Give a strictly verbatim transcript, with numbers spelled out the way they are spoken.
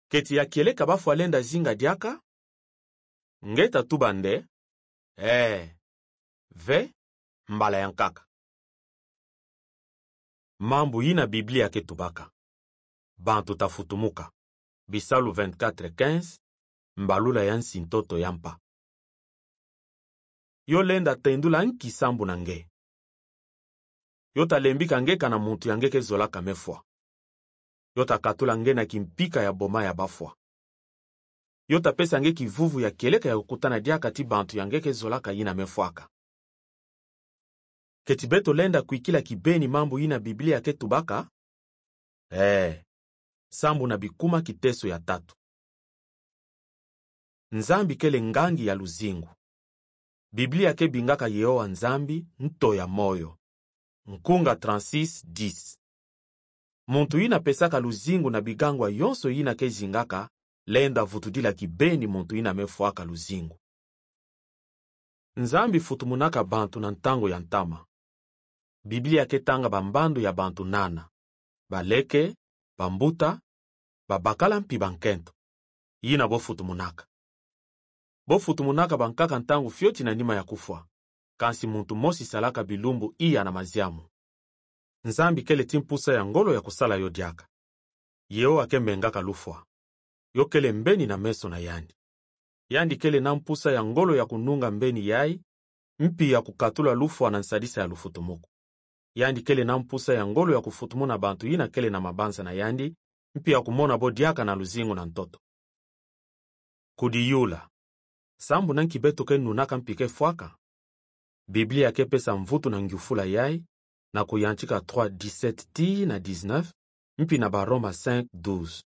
Keti ya kieleka bafu alenda zinga diaka? Ngeta tubande? Eh, ve, mbala yankaka. Mambu yina Biblia ke tubaka. Bantu tafutumuka. Bisalu vingt-quatre quinze, mbalula yansi ntoto yampa. Yo lenda tendula nki sambu nange. Yo talembika ngeka na muntu yangeke zolaka mefwa. Yo takatula nge na kimpika ya boma ya bafwa. Yo tapesa nge kivuvu ya kieleka ya kukutana diaka ti bantu yangeke zolaka yina mefwaka. Keti beto lenda kuikila kibeni mambu yina Biblia ke tubaka? Eh, sambu na bikuma kiteso ya tatu. Nzambi kele ngangi ya luzingu. Biblia ke bingaka Yehowa nzambi nto ya moyo. Nkunga trente-six dix. Muntu yina pesaka luzingu na bigangwa yonso yina ke zingaka, lenda vutudila kibeni muntu yina mefwaka luzingu. Nzambi futumunaka bantu na ntango ya ntama. Biblia ke tanga bambando ya bantu nana. Baleke, bambuta, babakala mpi bankento. Yina bo futumunaka. Bo futumunaka bankaka ntangu fyoti na nima ya kufwa. Kansi muntu mosi salaka bilumbu iya na maziamu. Nzambi kele timpusa ya ngolo ya kusala yo diaka. Yehowa ke mbengaka lufwa. Yo kele mbeni na meso na yandi. Yandi kele na mpusa ya ngolo ya kununga mbeni yai, mpi ya kukatula lufwa na nsadisa ya lufutumuku. Yandi kele na mpusa ya ngolo ya kufutumuna bantu yina kele na mabanza na yandi, mpi ya kumona bo diaka na luzingu na ntoto. Kudiyula. Sambu nanki beto ke nunaka mpike fwaka. Biblia ke pesa mvutu na ngiufula yai, na kuyanchika trois dix-sept ti na dix-neuf, mpi na Baroma cinq douze.